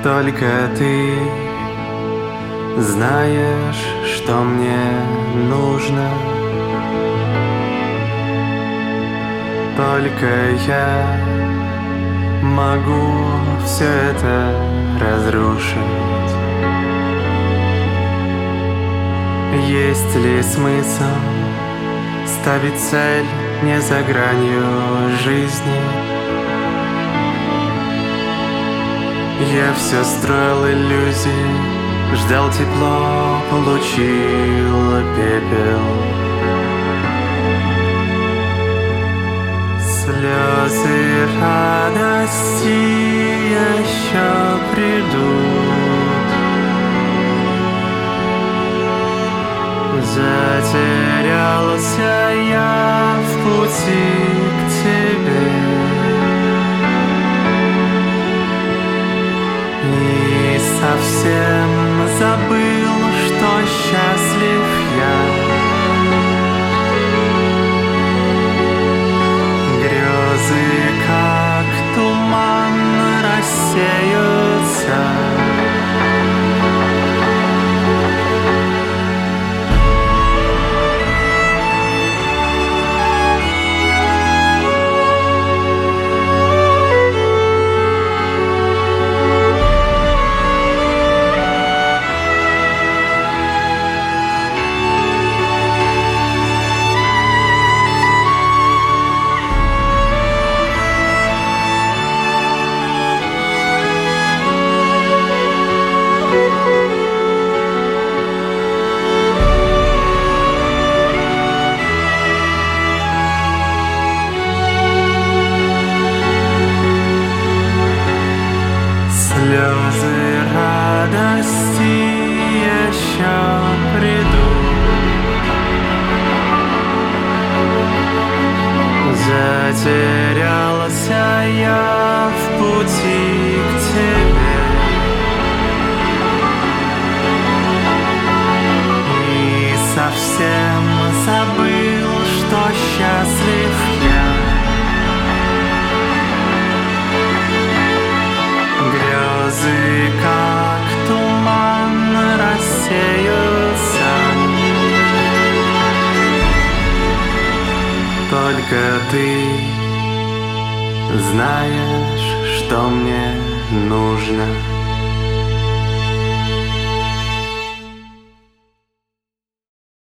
Только ты знаешь, что мне нужно. Только я могу все это разрушить. Есть ли смысл ставить цель не за гранью жизни? Я все строил иллюзии, ждал тепло, получил пепел. Слезы радости еще придут. Затерялся я в пути к тебе и совсем забыл, что счастлив я. Грезы, как туман, рассеются. Слезы радости еще придут. Затерялся я в пути к тебе и совсем забыл, что счастлив я. Грезы, как туман, рассеются. Только ты знаешь, что мне нужно.